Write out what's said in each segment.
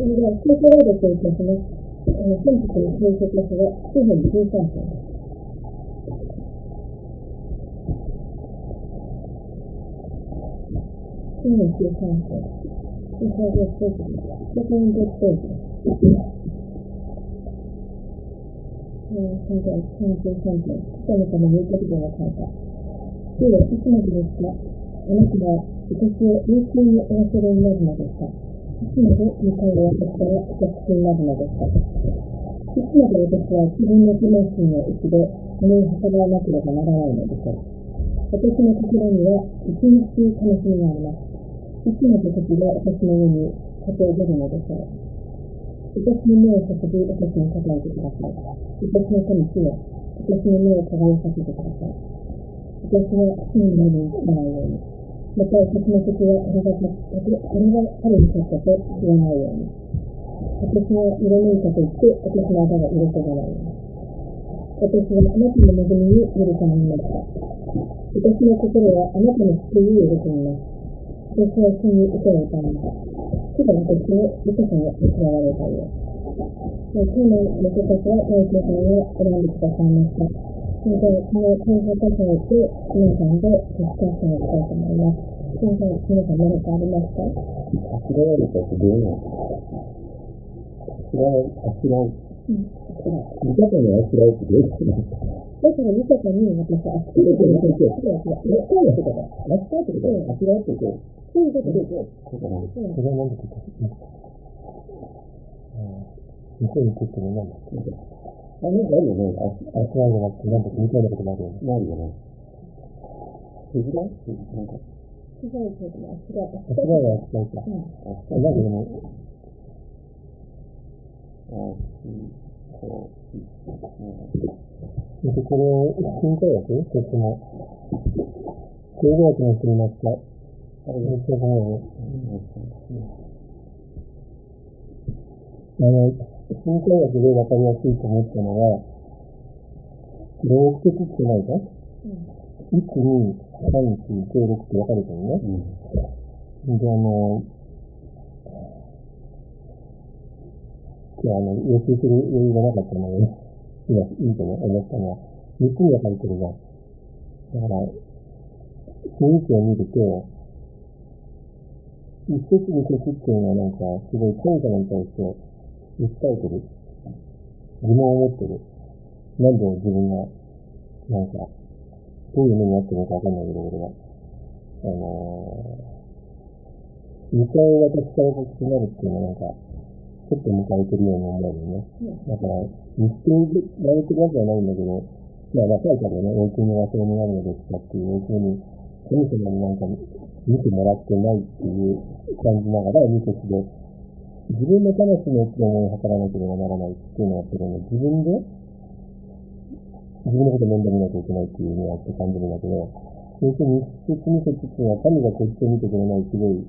それで、スーパーロードといってですね、本日の成績ですが、9分13分です。9分13分。で、これでステージです。で、ポイントステージです。3分33分。今日のために6秒の変化。で、いつまでですか？あなたは私を有給にお忘れになるのですか？いつまで2回お渡しからお客になるのですか？いつまで私は自分の魂の内で金を計らわなければならないのでしょう。私の心には一日楽しみがあります。いつまで時が私の上に立て出るのでしょう。私の目を注ぎ私に答えてください。私の手に火を、私の目を輝かせてください。私は死の目にならないように。また私の時はあれが彼に勝ったと言わないように。私が色めいたと言って私の頭が色こがないように。私はあなたの恵みに許されました。私の心はあなたの救いを喜びます。私は主に歌を歌います。主が私を豊かに使われたよ。今日のメソカスは大長さんが選んでくださいました。それではこの大長カスをして皆さんでディスカッションをしたいと思います。皆さん何かありますか？ あしらわれたってどういうの？あしらう。見方にあしらうってどういうこと？ だから豊かに私はあしらうってことだ。 あしらうってこと？あしらうってこと？ そういうことです。 それは何だったっけ？向こうにとっても何だっけ？なんかあるよね。あしらうじゃなくて、なんだっけ？みたいなこともあるよね。ないよね。手伝う？なんか。 すごいこともあしらう。 あしらうはあしらうか。なんかでも、これ、新科学？そっちも、経済学の人いますか？あれ、新科学。新科学で分かりやすいと思ったのは、6節ってないか？1、2、3、4、5、6って分かれてるね。で、予習する余裕がなかったので、今、いいと思ったのは、3つに分かれてるじゃん。だから、雰囲気を見ると、1節2節っていうのはなんか、すごい神様に対して訴えてる。疑問を持ってる。なんで自分が、なんか、どういう目になってるのかわかんないけど、俺は。2回私からこっちになるっていうのはなんか、ちょっと迎えてるように思うよね。だから、見つけられてるわけはないんだけど、まあ、書いてあるよね。永久に忘れになるのですかっていう、永久に、神様になんか見てもらってないっていう感じながら、2節で、自分の魂の内で思いを図らなければならないっていうのは、それね、自分のこと面倒見なきゃいけないっていうのはって感じるんだけど、要するに一節二節っていうのは神がこっちを見てくれないすごい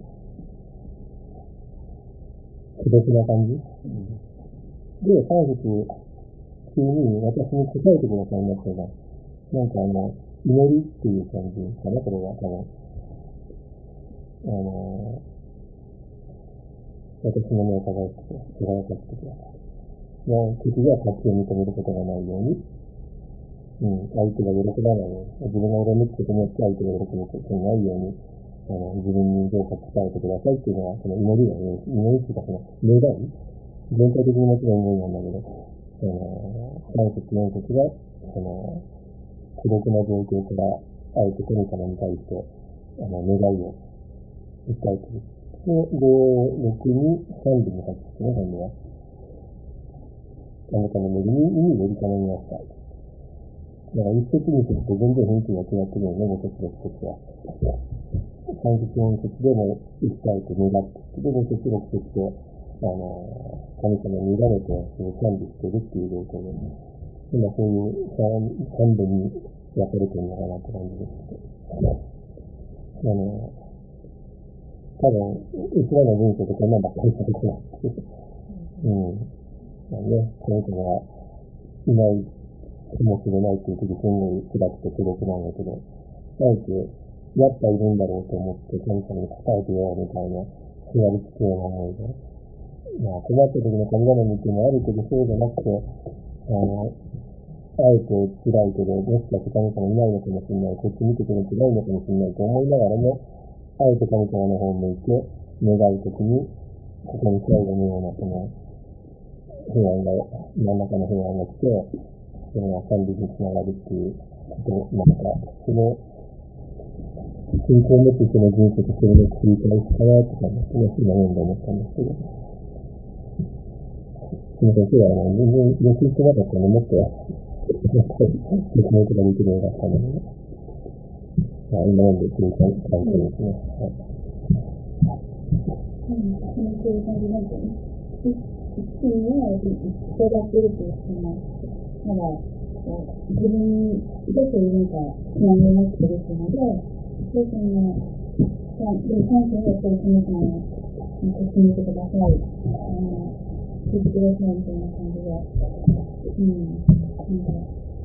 孤独な感じ、で、三節急に私に答えてくださいましたが、なんか祈りっていう感じかな、これは多分。私の目を輝かせてください。敵が勝ちを認めることがないように、相手が喜ばないように、自分が恨むことによって相手が喜ぶことにないように、自分にどうか伝えてくださいっていうのは、その祈りだね。祈りっていうか、その願い全体的にもちろん祈りなんだけど、3節4節が、孤独な状況から、あえて神様に対して、願いを訴えている。で、6に3部に入ってきてね、今度は。あなたの恵みにより頼みました。だから一節二節と全然雰囲気が違ってるよね、5節6節は。3節4節でも訴えて願って、で、5節6節で、神様に委ねて、賛美してるっていう状況で、今そういう3部に分かれてるのかなって感じですけど。多分、うちらの文章でこんなんばっかりされてないっていう。まあね、神様がいないかもしれないっていう時、すんごい辛くて孤独なんだけど、あえて、やっぱいるんだろうと思って、神様に答えてよ、みたいな、座りつくような思いで、 まあ、困った時の神頼みっていうのはあるけど、そうじゃなくて、あえて辛いけど、もしかして神様いないのかもしれない、こっち見てくれてないのかもしれないと思いながらも、あえて神様の方を向いて願うときに、ここに最後のようなその平安が、何らかの平安が来て、それが賛美につながるっていうこと、なんか、その、信仰を持ってその人生とそれの繰り返しかなって感じですね。今読んで思ったんですけど。すみません、今日は全然予習してなかったので、もっと、説明とかできるようだったので、今読んで繰り返してですね。はい。 そういう感じなんですよね。一緒には、人がってるっていうのは、まだ、自分でそういうなんか、何を持ってるっていうので、で、その、でも、関係はそういう神様を、進めてください。聞いてくださいみたいな感じで、なんか、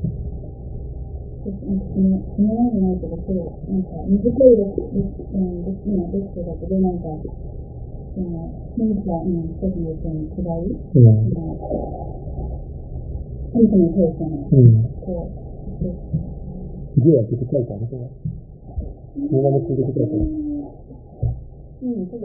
今までないけど、そう、なんか、短いですけど、で、なんか、何か、一つの人に違い、神様の声してない。こう、 字はちょっと書いてあるけど、動画も続けて書いてある。 ちょっと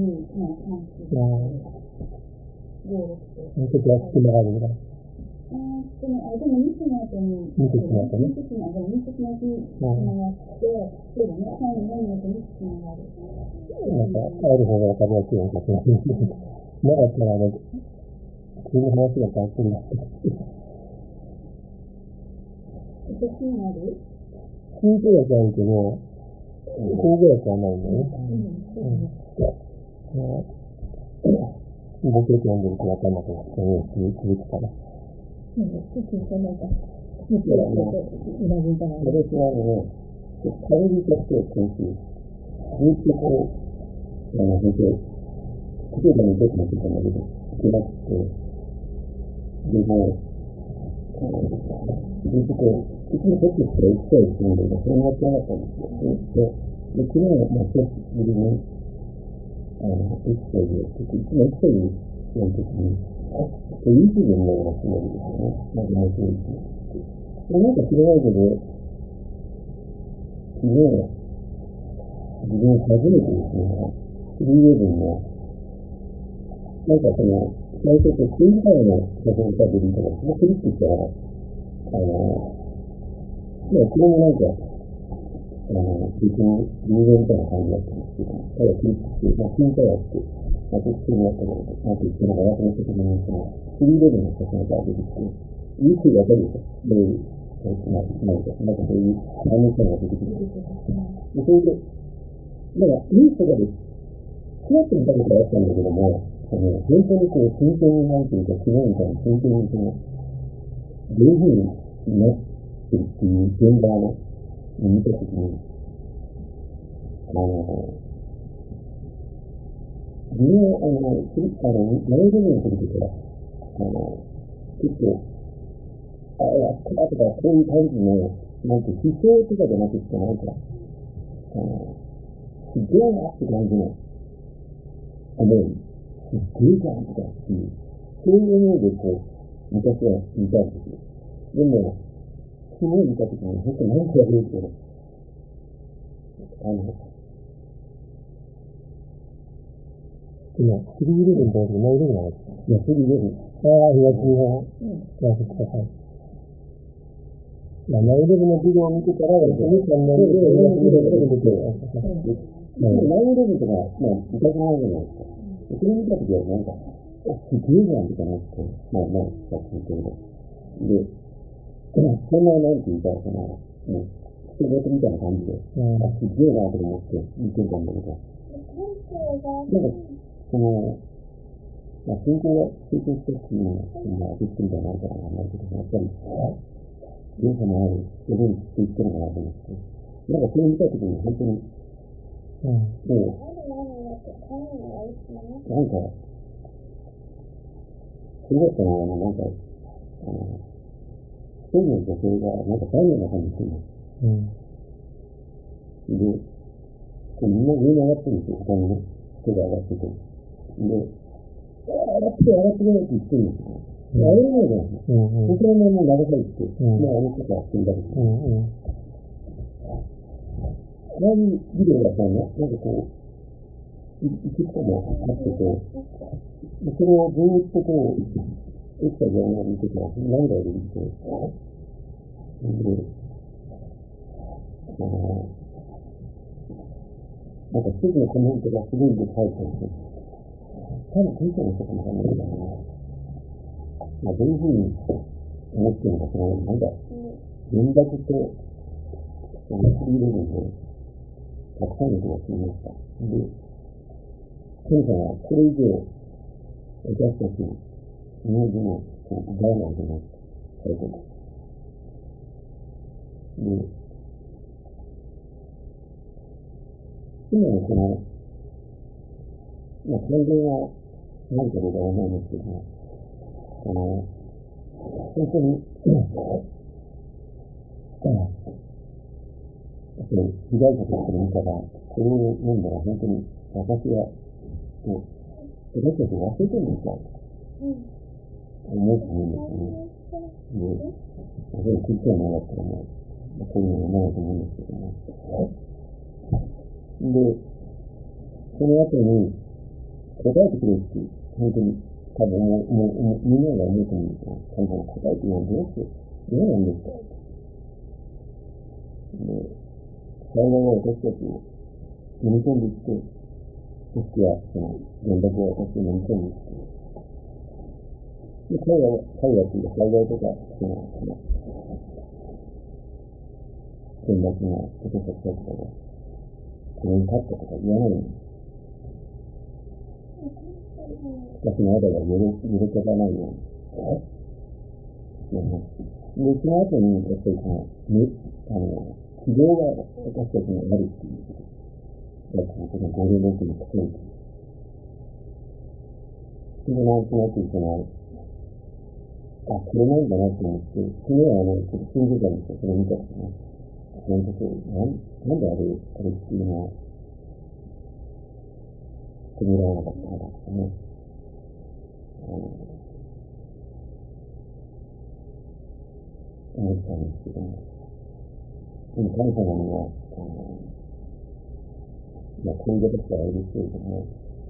1、2、3、4、5、6と。 もうちょっと隙間があるぐらい。 でも2つの後に、 2つの後ね。 2つの後につながって、そうだね、3、4の後につながる。 なんか、ある方がわかりやすいような気がする。なかったら、急に話が変わってるんですけど。 気になる？ 新語訳あるけど、口語訳はないんだよね。僕よく読んでるとわかんなくなって、続くから。私は帰りとして研究、ずっとこう、先生、例えばね、どこも聞いたんだけど、聞けなくて、でも、ずっとこう、いつもこっちから行きたいって言うんだけど、それもやってなかったんですよ。で、昨日は、久しぶりに、エクサイズをしてて、いつもエクサイズの時に、YouTube を見ながらしてるわけですよね。なんか面白いし。で、なんか知らないけど、昨日、自分初めてですね、311の、なんかその、最初って新時代の写真が出てきたから、そのクリックしたら、これもなんか、別に偶然みたいな感じだったんですけど、ただクリックして、聞いたらって、普通にやったから、なんて言ってのかなと思った時に、その、311の写真が出てきて、YouTube わかるでしょ？どういう、なんかそういう、アニメが出てきて、で、それで、だから、ニュースとかで、ちらっと見たことがあったんだけども、本当にこう、真剣になんていうか、昨日みたいに真剣にその、どういうふうになってるっていう現場を見たときに、自分は、7度目の時から、結構、やったとか、こういう感じの、なんて、悲壮とかじゃなくて、なんか、すげえなって感じの、思い、すっげえじゃんとかっていう、そういう思いでこう、昔は見たんですよ。でも、昨日見たときに、本当に何かやるけど、今、311と何11なの？いや、311。ああ、東日本。東北海。911のビデオを見てたら、その関連で東日本が出てくる。911とか、昔のものじゃないですか。それ見たときはなんか、すげえじゃんとかなって、さっき言ったけど。で、そんな、なんていうか、人事みたいな感じで、すげえなと思って見てたんだけど、なんか、信仰が成長したっていうのは、アティストみたいなのあるからなんだけど、やっぱり、良さもある、それにしていってるのかなと思って、なんかそれを見たときに本当に、もう、なんか、それだったのは、なんか、一人の女性が、なんか台の中にいてるの。で、みんな上に上がってるんですよ、他にね、人が上がってて。で、 洗ってくれって言ってるんですよ。あれもね、僕らも流されて、もうあのことやってるだけです。ああいうビデオがさ、なんかこう、いくつかもあってて、それをずーっとこう、エクサジャーナルとか、涙を入れて、で、なんか一つのコメントがすごいで書いてあって、多分先生の人かもわかんないけど、どういうふうに思ってるのか知らない。なんか、連絡と、フリーレベルで、たくさんの人が死にました。で、神様はこれ以上、私たちの命も奪わないでね、されてます。で、今のこの、完全は何かではないんですけども、本当に、被害者として見たら、これを読んだら本当に私は、私たち忘れてるんですか思うと思うんですよね。で、それ聞いてはなかったらもう、こういうの読まないと思うんですけども。で、その後に答えてくれって、本当に、多分みんなが思うと思うんですよ。神様答えてよ、どうなんですかで、幸いは私たちを飲み込んでいって、そしては、原爆を私を飲み込んでいって、で、彼らというか、幸いとか、原爆の私たちとかが、これに立ったとか言わないのに、私の間が喜ばないように、で、その後に、やっぱり希望が私たちにあるっていうこと。この56に書かれている。それでなんとなく、これなんだなと思って、それはちょっと信じたんですよ、それ見たときね。なんかなんであれっていうのは、止められなかったのかとかね。思ったんですけども。でも神様には、こういうことしたらあれですけれども、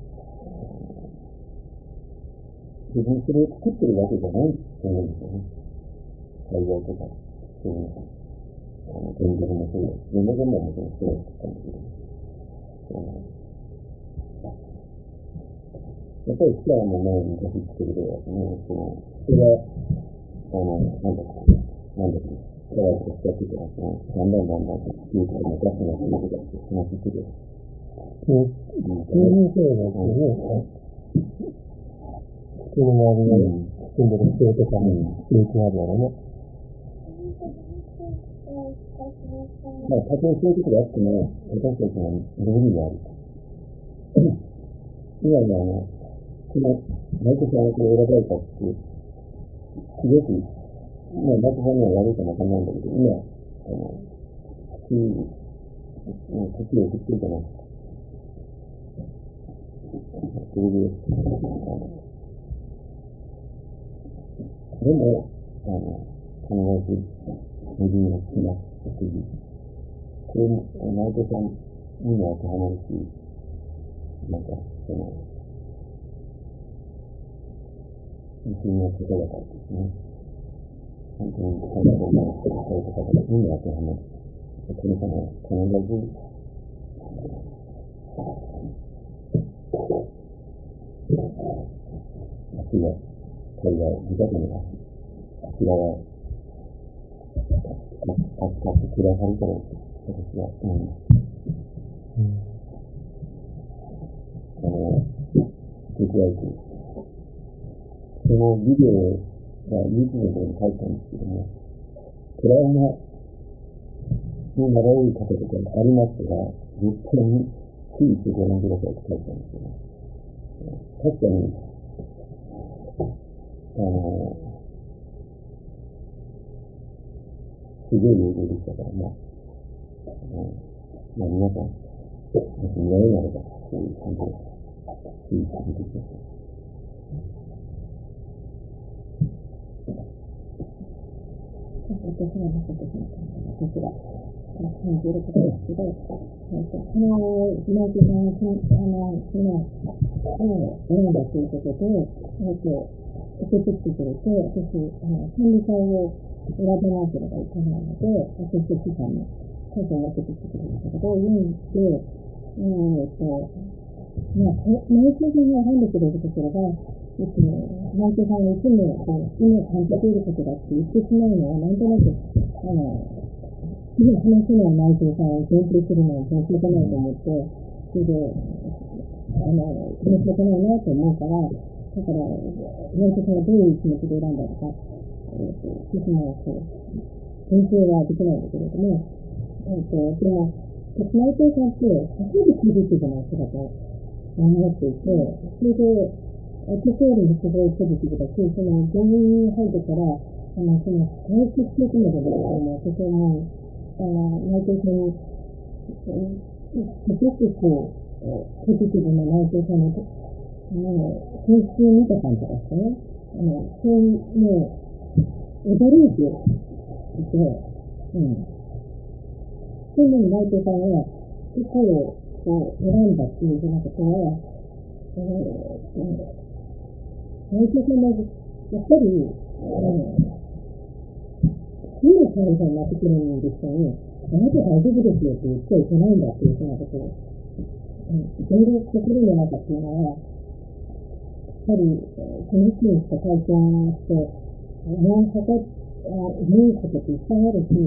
別にそれを作ってるわけじゃないと思うんですよね。災害とか、そういうのが。原爆もそうだし、原爆ももちろんそうだったんだけど、やっぱりスターの前に昔言ってるけどね、それは、なんだっけ、科学を使ってたら、だんだん地球から昔の国とかって話してる。そういう人がですよね。人の周りに住んでる人とかに影響あるやろね。たとえそういうことがあっても、私たちの道理がある。今のこの、内藤さんがこれ選ばれたって、すごく、内藤さんには悪いかもわかんないんだけど、今、時を送ってるじゃないですか。それで、でも、必ず、自分が好きな食事。これも、内藤さんにも当てはまるし、なんか、自分のことだからですね。本当に神様のことをされた方にも当てはまる。神様は必ず、足が、彼が自宅に足が扱ってくださるから、私は思います。実はそのビデオが YouTube のところに書いたんですけども、トラウマになられる方とかありますが、絶対に注意してご覧くださいって書いたんですよね。確かに、すごい映像でしたから、皆さん、もし見られなれば、そういう感じで注意してみてください。 私がなさってしまったのが、こちら、感じることですけど、この、内藤さんが、選んだということで、受け取ってくれて、私、管理会を選ばなければいけないので、私と資産の数を分けてきてくれたことを読んで、内藤さんが選んでくれるところが、内藤さんがいつも今感じていることだって言ってしまうのは、なんとなく、今話せない内藤さんを限定するのは申し訳ないと思って、それで、申し訳ないなと思うから、だから、内藤さんがどういう気持ちで選んだとか、私も限定はできないんだけれども、でも、内藤さんって、かなりポジティブな人だと思っていて、それで、私よりもすごいポジティブだし、その、病院に入ってから、その、外出してまでのことも、私はもう、内藤さんに、すごくポジティブな内藤さんの、研修を見た感じがしてね、そういう、もう、驚いていて、そんなに内藤さんが、彼を選んだっていうふうなことは、内藤さんも、やっぱり、変な感じになってくるんですよね。あなた大丈夫ですよって言っちゃいけないんだっていうふうなことを、いろいろ心の中っていうのは、やっぱり、その人にした体験して、思うことっていっぱいあるし、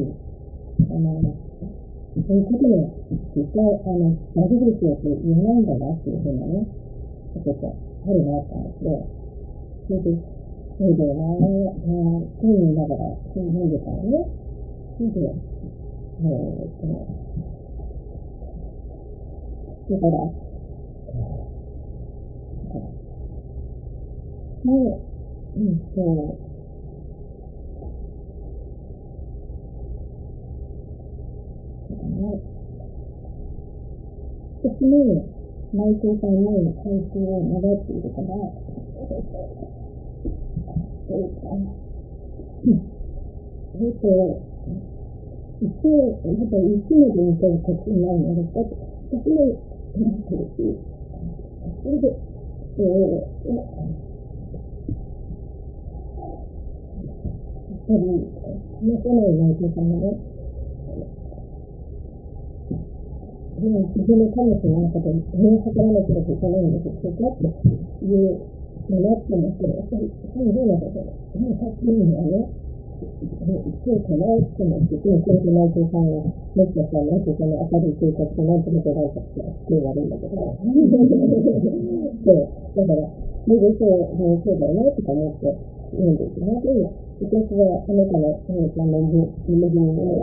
そういうことで、実際、大丈夫ですよって言えないんだなっていうふうなね、ことってあるなと思って、それで、そうだよな、そういうながら、そう読んでたらね、それで、だから、私も内藤さんの関係を習っているから、また一年で見たらこっちになるのですかって、私も思ってるし、それで、やっぱり、話せない内藤さんがね、自分の魂の中で身を測らなければいけないんですよ。だっていうのなって思って、やっぱり、そういうのだと、さっきのはね、そうかなって思って、でもそれで内藤さんを、もしかしたら内藤さんの明るい性格となんとなく選んだってすごい悪いんだけど、そう、だから、それでそうだよねとか思って読んでいて、本当に、私はあなたの、ちゃんの夢に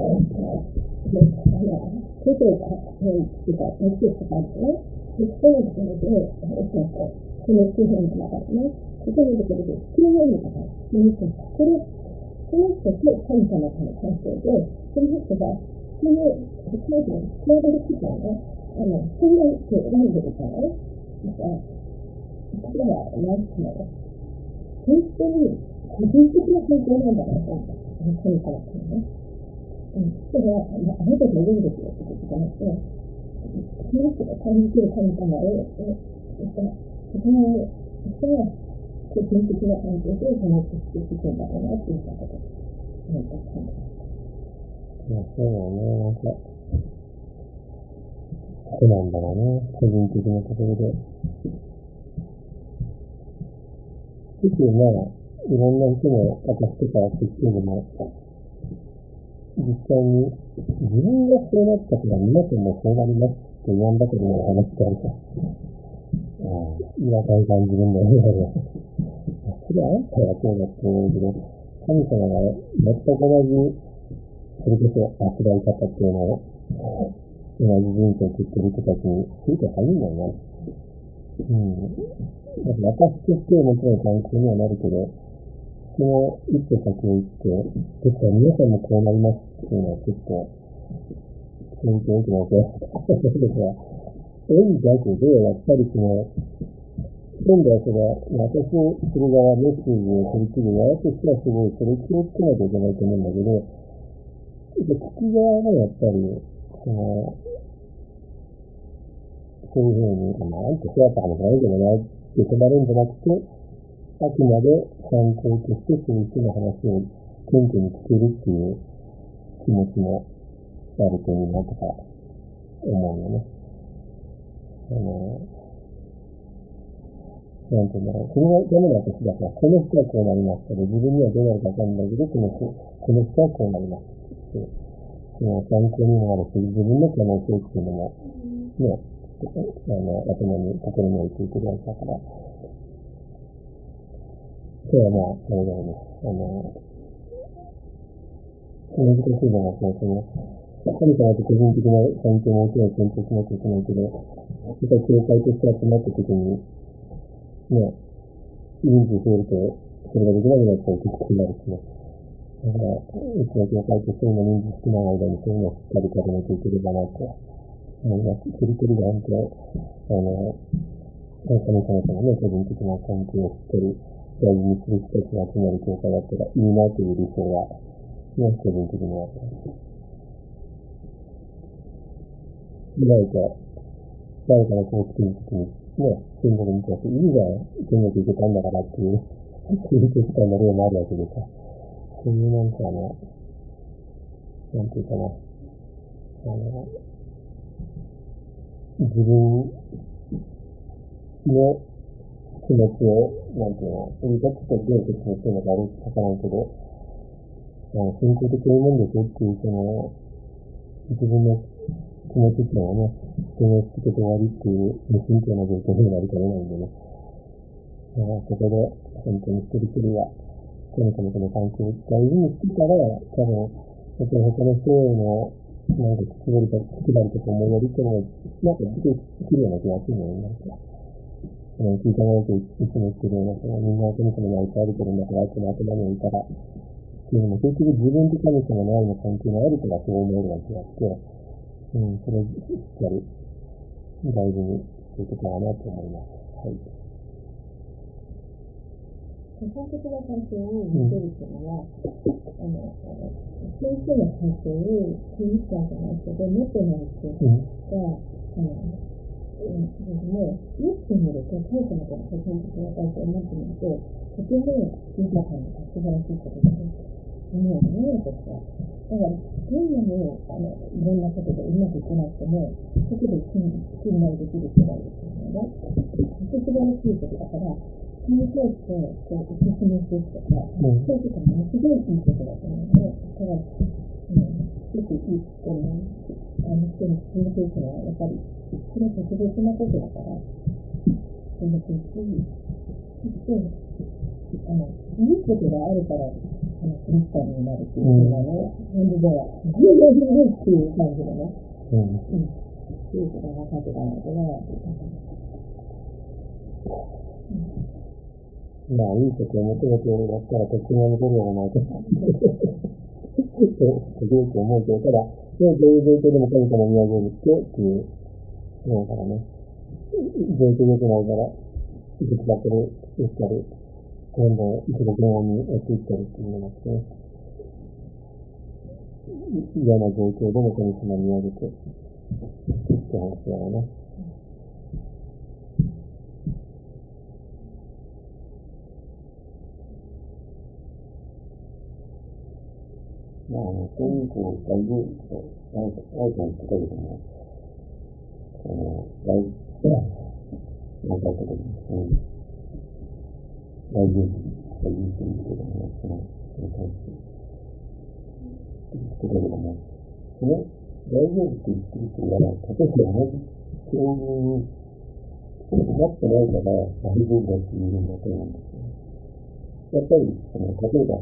手とか、っていうか、メッセージとかあるとね、で、そのところで、その地方の中でね、そこのところで、金曜日とか、この人と神様との関係で、その人が、その、彼女に比べることはね、そんな人を選んでるからね、だから、彼は、なんていうの、本当に個人的な関係なんだなと思った。神様とのね。それは、あなたが言うんですよってことじゃなくて、その人が感じている神様を、そこに、人は、個人的な関係でその人していくんだろうなっていうことを思った感じ。 そうだよね、なんか、そうなんだろうね、個人的なところで。結構まあ、いろんな人も、私とか知ってるも、実際に自分がそうなったから皆さんもそうなりますって言わんだけどの話ってあるから。今大感自分の映画で。それあんたはそうだって言うけど、神様が全く同じ、それこそ扱い方っていうのを、同じ人生を送ってる人たちに、すると限るんだよね。私としてはもちろん参考にはなるけど、その一歩先を行って、ですから皆さんもこうなりますっていうのは結構、そういう大きな音ですが、そういうだけで、やっぱりその、今度はそれは、私する側、メッセージを取り切る側としてはすごい、それ気をつけなきゃいけないと思うんだけど、 で、聞き側がやっぱり、そういうふうに、なんてそうやった話ないけどなって止まるんじゃなくて、あくまで参考としてそういう人の話を謙虚に聞けるっていう気持ちもあるといいなとか思うよね。なんていうんだろう。それがダメな時だから、この人はこうなりますけど、自分にはどうなるかわかんないけど、この人はこうなりますって。参考にもなるし、自分の可能性っていうのも、ね、頭に、心に置いていくわけだから、今日はまあ、あれだよね。難しいのが、神様と個人的な関係のもちろん尊重しなきゃいけないけど、やっぱり教会として集まった時に、ね、人数増えると、それができなくなっちゃうときになるしね。だから、うちの教会として今人数少ない間にそういうのをしっかり固めていければなと思います。一人一人が本当、神様とのね、個人的な関係をしっかり大事にする人たちが集まる教会だったらいいなという理想が、ね、個人的には。誰かがこう来てるときに、ね、天国に行っていいじゃん、天国行けたんだからっていう、そういう時間の例もあるわけでさ。そういうなんかなんていうかな、自分の気持ちを、なんていうの、それがちょっとどう説明してるのかわからんけど、信仰ってこういうもんでしょっていう、自分の気持ちっていうのはね、人の好きと終わりっていう無神経な状況になりかねないんでね。そこで、本当に一人一人は、神様との関係を大事にしてたら、多分、やっぱり他の人の、なんか好きだりとか思いやりっていうのが、なんか出てくるような気がするのよね。なんか聞いたものといつも言ってるような、みんな神様に愛されてるんだから、この頭に置いたら、っていうのも結局自分と神様の愛の関係があるからそう思えるわけであって、それをしっかり大事にしていけたらなと思います。はい。 基本的な関係を見せるっていうのは、先生の関係をクリスチャンじゃない人で持ってない人が、もう、言ってみると、神様との基本的な関係を持ってみると、とても豊かな素晴らしいことだね。もうね、私は。だから、どんなに、いろんなことでうまくいかなくても、そこで信頼できる人がいるっていうのはね、素晴らしいことだから、それに対して、お勧めするとか、そういうことはものすごいいいことだと思うね。だから、すごくいいと思う。人に進めていくのは、やっぱり、それは特別なことだから、進めていくし、そして、いいことがあるから、クリスチャンになるっていうのがね、感じでは、重要じゃないっていう感じでね、そういうことが分かってたんだけど、 まあ、いいことを求めてやったら、特にやめてるやろないと。時々思うけど、ただ、どういう状況でも神様を見上げるっていう、思うからね。状況良くないから、いくつばっかり言ったり、どんどん一度電話にやっていったりっていうのがあって、嫌な状況でも神様を見上げて、って話だよね。まあ、そういう大丈夫と、愛さん言ってたけども、大丈夫とか言ってるけども、それに対して言ってたけども、大丈夫って言ってるっていうのは、例えば同じ境遇になってないから大丈夫だって言うんだと思うんですよ。やっぱり、例えば、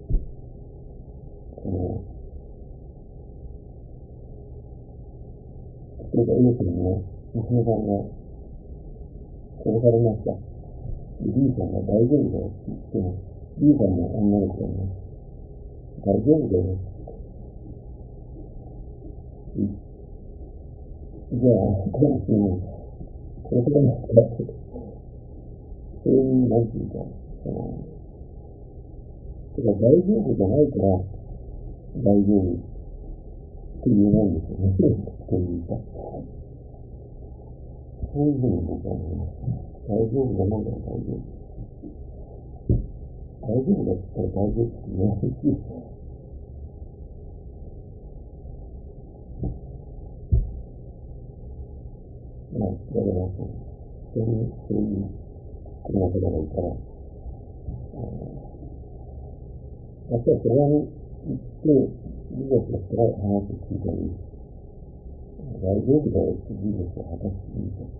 例えば A 君の娘さんが殺されました。B さんが大丈夫だよって言っても、B さんの女の子はね、大丈夫だよって言って、じゃあ、これからまた、そういう、なんていうか、大丈夫じゃないから大丈夫て言えないんですよね。というか。そういうふうに僕は思います。大丈夫だもんだら大丈夫。大丈夫だったら大丈夫って言えないし。まあ、だから、そういう国の方がいたら、やっぱりそれに行って、事実だったら話を聞いたり、大丈夫だよって事実を果たしていいと。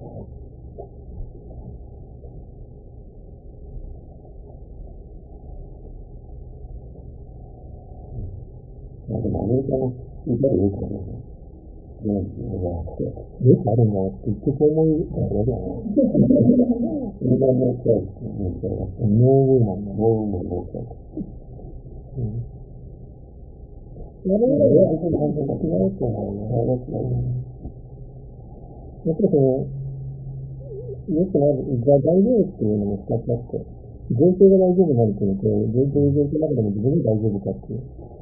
まあでもアメリカのいたらよくあるよね。よくあるんだよって言ってそう思うから嫌だよね。映画のクラブっていうのがあって、ノーウーマンのノーウーマンのクラブ。やるんだよ、別に関係なくなるっていうのはやっぱりよくなる、大丈夫っていうのも二つあって、前提が大丈夫になるっていうのと、前提の中でも自分が大丈夫かっていう。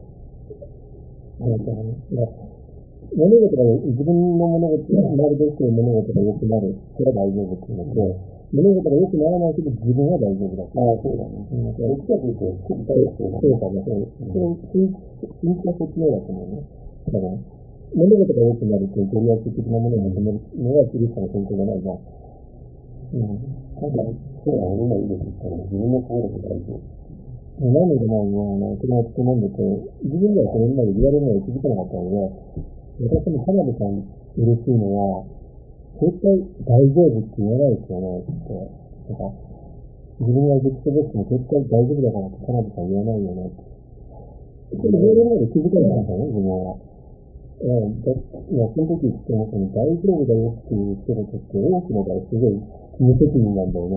物事が自分の物事がなるべく物事が良くなる。それは大丈夫っていうのと、物事が良くならないけど自分は大丈夫だ。ああ、そうだね。どっちかというと、そうかね。進化的だと思うね。だから、物事が良くなると、ご利益的なものを求めるのはキリストの先生じゃないな。なんか、そうだね。今いいですって言ったら、自分の心で大丈夫。何でもない車を飲んでて、自分ではそれまで言われるのに気づかなかったので、私も田辺さん嬉しいのは、絶対大丈夫って言わないですよね、って。なんか、自分がずっとしても絶対大丈夫だからって田辺さん言わないよねって。それ言われるまで気づかなかったの、自分は。その時言っても、大丈夫だよっていう人々って多くの場合すごい無責任なんだよね。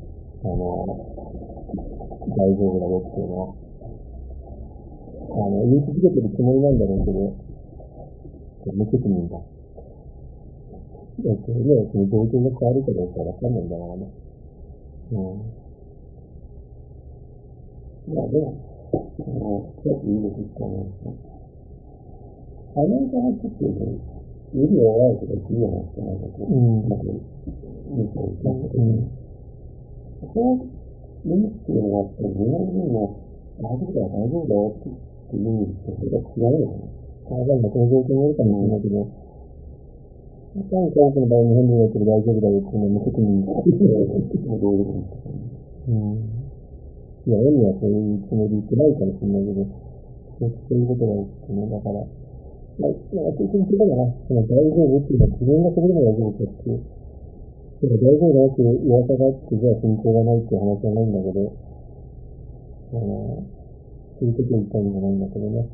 大丈夫だよっていうのは。言い続けてるつもりなんだろうけど、無責任だ。その状況が変わるかどうかわかんないんだな。まあでも、さっきいいこと言ったのは、アメリカの人って指を折られてたりするじゃないですか、なんかこう。なんか、見てるその意味っていうのは、やっぱり日本人の大丈夫だよ、大丈夫だよっていう意味とそれが違うよね。でもその状況によるかもしれないけど、なんか多くの場合、日本人が言ってる大丈夫だよっていうのは無責任ってどういうことですかね。いや、意味はそういうつもり言ってないかもしれないけど、そういうことが起きてね、だから、結局それだから、その大丈夫っていうのは自分がそれでも大丈夫かっていう、大丈夫だよっていう噂があって、じゃあ信仰がないっていう話はないんだけど、そういうことを言ったんじゃないんだけどね。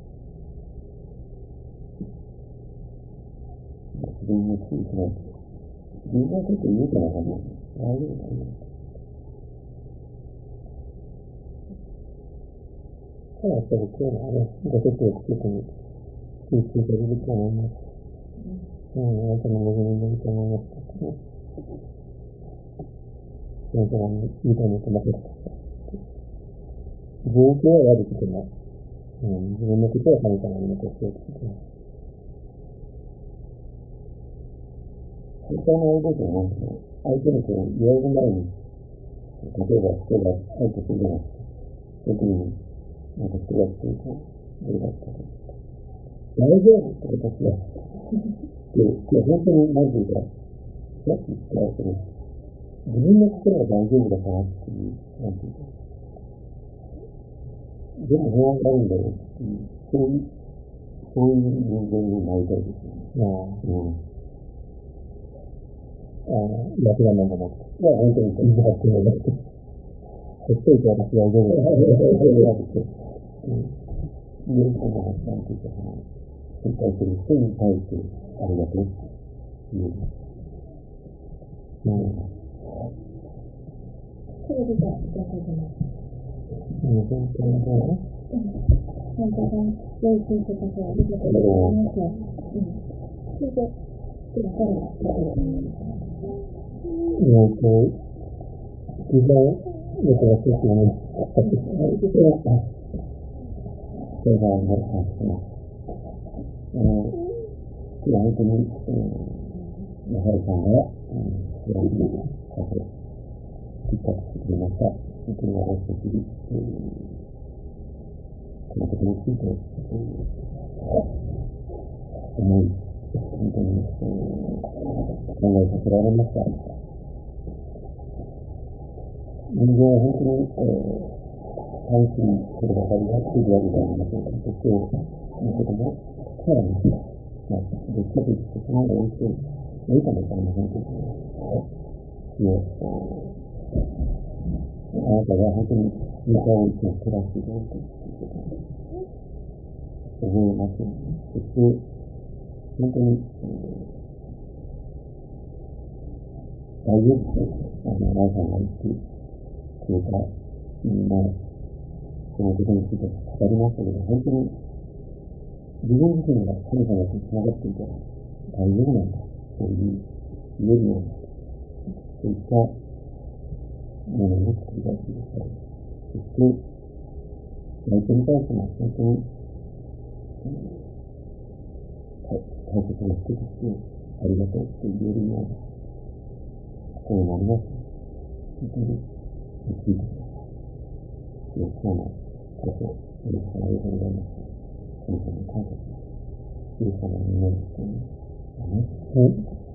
自分についてない。自分のこと言うからかな。大丈夫だよ。ただやっぱり今日のね、ご説をつけて吸収されると思います。あなたの望みになると思いました。それから見た目とまた状況は悪くても、自分のことは神様に残しておくこと。本当のあれですよね。相手に言われる前に、例えば人が相手するじゃないですか。特になんか人が来てると、どうだったか。大丈夫って私は。本当になんていうか、さっき言った自分の心が大丈夫だからっていう、なんていうか、でも不安があるんだよっていう、そういう人間になりたいですよね。楽だなんだなって。本当にそういう発見がなくて。ほっといて私大丈夫だ。家の人が、なんていうか、心配する人に対して、ありがとうっていう。それでじゃあ、本当にね。本当に、良い先生たちはありがとうございます。それで、そしたら、基本、僕が一つのものそれがありますね。 今日は本当に、やはりさんが、素晴らしいカフェ、復活してくれました。本当に私たち、このことについて、思い、本当に、考えさせられました。人間は本当に、楽しいことばかりがついてるわけではありません。そして、そのことも、さらに、どっちかというと、その方が多いかもわかりませんけれども、あなたが本当に床を一度照らしていただいているということを覚えますよね。そして、本当に、大丈夫です。愛さんが言ってくれた、そのことについて語りましたけど、本当に自分自身が神様と繋がっていたら大丈夫なんだという言えるような、そういったものを作り出してください。そして、相手に対しても本当に、大切な人としてありがとうと言えるような心になります。本当に導いてください。今日のこと、ありがとうございます。神様に感謝します。イエス様の祈りをしています。アメン。